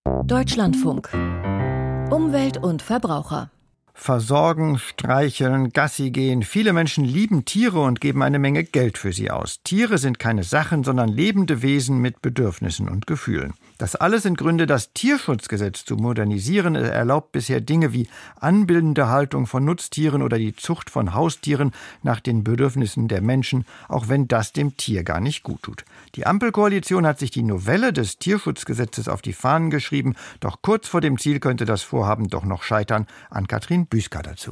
Deutschlandfunk. Umwelt und Verbraucher. Versorgen, streicheln, Gassi gehen. Viele Menschen lieben Tiere und geben eine Menge Geld für sie aus. Tiere sind keine Sachen, sondern lebende Wesen mit Bedürfnissen und Gefühlen. Das alles sind Gründe, das Tierschutzgesetz zu modernisieren. Es erlaubt bisher Dinge wie anbindende Haltung von Nutztieren oder die Zucht von Haustieren nach den Bedürfnissen der Menschen, auch wenn das dem Tier gar nicht gut tut. Die Ampelkoalition hat sich die Novelle des Tierschutzgesetzes auf die Fahnen geschrieben, doch kurz vor dem Ziel könnte das Vorhaben doch noch scheitern. Ann-Kathrin Büsker dazu.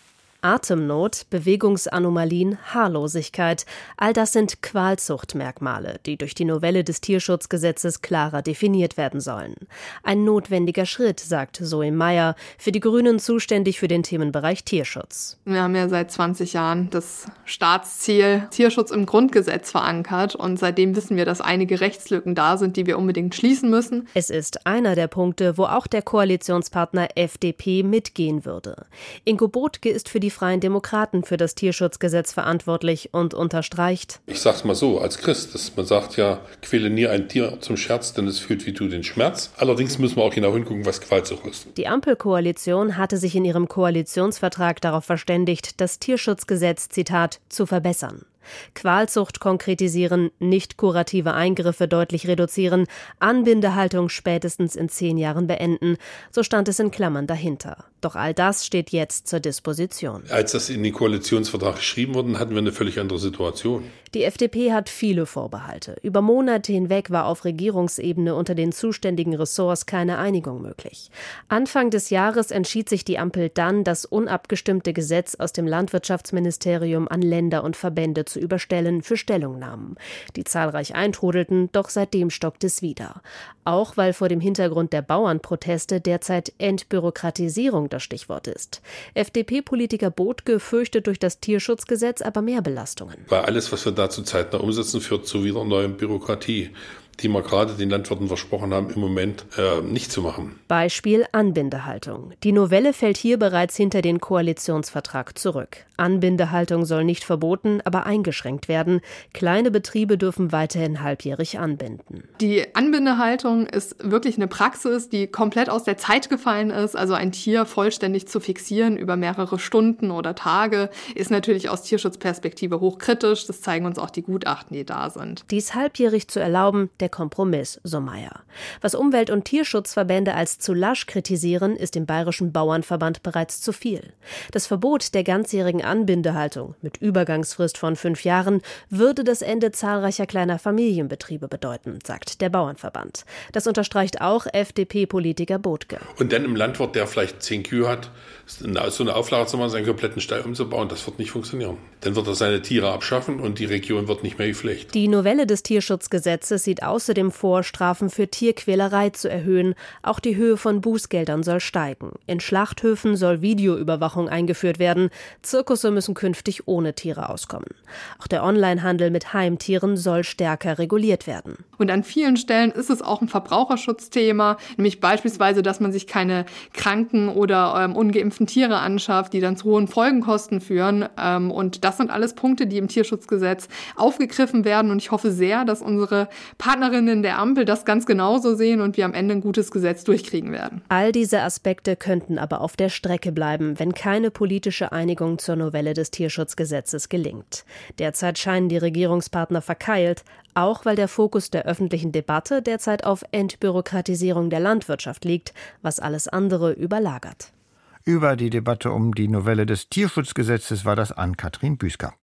Atemnot, Bewegungsanomalien, Haarlosigkeit, all das sind Qualzuchtmerkmale, die durch die Novelle des Tierschutzgesetzes klarer definiert werden sollen. Ein notwendiger Schritt, sagt Zoe Meyer, für die Grünen zuständig für den Themenbereich Tierschutz. Wir haben ja seit 20 Jahren das Staatsziel Tierschutz im Grundgesetz verankert und seitdem wissen wir, dass einige Rechtslücken da sind, die wir unbedingt schließen müssen. Es ist einer der Punkte, wo auch der Koalitionspartner FDP mitgehen würde. Ingo Botke ist für die Freien Demokraten für das Tierschutzgesetz verantwortlich und unterstreicht: Ich sag's mal so, als Christ, man sagt ja, quäle nie ein Tier zum Scherz, denn es fühlt wie du den Schmerz. Allerdings müssen wir auch genau hingucken, was Qualzucht ist. Die Ampelkoalition hatte sich in ihrem Koalitionsvertrag darauf verständigt, das Tierschutzgesetz, Zitat, zu verbessern. Qualzucht konkretisieren, nicht kurative Eingriffe deutlich reduzieren, Anbindehaltung spätestens in 10 Jahren beenden, so stand es in Klammern dahinter. Doch all das steht jetzt zur Disposition. Als das in den Koalitionsvertrag geschrieben wurde, hatten wir eine völlig andere Situation. Die FDP hat viele Vorbehalte. Über Monate hinweg war auf Regierungsebene unter den zuständigen Ressorts keine Einigung möglich. Anfang des Jahres entschied sich die Ampel dann, das unabgestimmte Gesetz aus dem Landwirtschaftsministerium an Länder und Verbände zu überstellen für Stellungnahmen, die zahlreich eintrudelten, doch seitdem stockt es wieder. Auch weil vor dem Hintergrund der Bauernproteste derzeit Entbürokratisierung das Stichwort ist. FDP-Politiker Botke fürchtet durch das Tierschutzgesetz aber mehr Belastungen. Weil alles, was wir da zurzeit noch umsetzen, führt zu wieder neuer Bürokratie, die wir gerade den Landwirten versprochen haben, im Moment nicht zu machen. Beispiel Anbindehaltung. Die Novelle fällt hier bereits hinter den Koalitionsvertrag zurück. Anbindehaltung soll nicht verboten, aber eingeschränkt werden. Kleine Betriebe dürfen weiterhin halbjährig anbinden. Die Anbindehaltung ist wirklich eine Praxis, die komplett aus der Zeit gefallen ist. Also ein Tier vollständig zu fixieren über mehrere Stunden oder Tage ist natürlich aus Tierschutzperspektive hochkritisch. Das zeigen uns auch die Gutachten, die da sind. Dies halbjährig zu erlauben, der Kompromiss, so Meyer. Was Umwelt- und Tierschutzverbände als zu lasch kritisieren, ist dem Bayerischen Bauernverband bereits zu viel. Das Verbot der ganzjährigen Anbindehaltung mit Übergangsfrist von 5 Jahren würde das Ende zahlreicher kleiner Familienbetriebe bedeuten, sagt der Bauernverband. Das unterstreicht auch FDP-Politiker Botke. Und dann im Landwirt, der vielleicht 10 Kühe hat, so eine Auflage zu machen, seinen kompletten Stall umzubauen, das wird nicht funktionieren. Dann wird er seine Tiere abschaffen und die Region wird nicht mehr gepflegt. Die Novelle des Tierschutzgesetzes sieht außerdem vor, Strafen für Tierquälerei zu erhöhen. Auch die Höhe von Bußgeldern soll steigen. In Schlachthöfen soll Videoüberwachung eingeführt werden. Zirkusse müssen künftig ohne Tiere auskommen. Auch der Onlinehandel mit Heimtieren soll stärker reguliert werden. Und an vielen Stellen ist es auch ein Verbraucherschutzthema, nämlich beispielsweise, dass man sich keine kranken oder ungeimpften Tiere anschafft, die dann zu hohen Folgenkosten führen. Und das sind alles Punkte, die im Tierschutzgesetz aufgegriffen werden. Und ich hoffe sehr, dass unsere Partnerinnen der Ampel das ganz genauso sehen und wir am Ende ein gutes Gesetz durchkriegen werden. All diese Aspekte könnten aber auf der Strecke bleiben, wenn keine politische Einigung zur Novelle des Tierschutzgesetzes gelingt. Derzeit scheinen die Regierungspartner verkeilt, auch weil der Fokus der öffentlichen Debatte derzeit auf Entbürokratisierung der Landwirtschaft liegt, was alles andere überlagert. Über die Debatte um die Novelle des Tierschutzgesetzes war das Ann-Kathrin Büsker.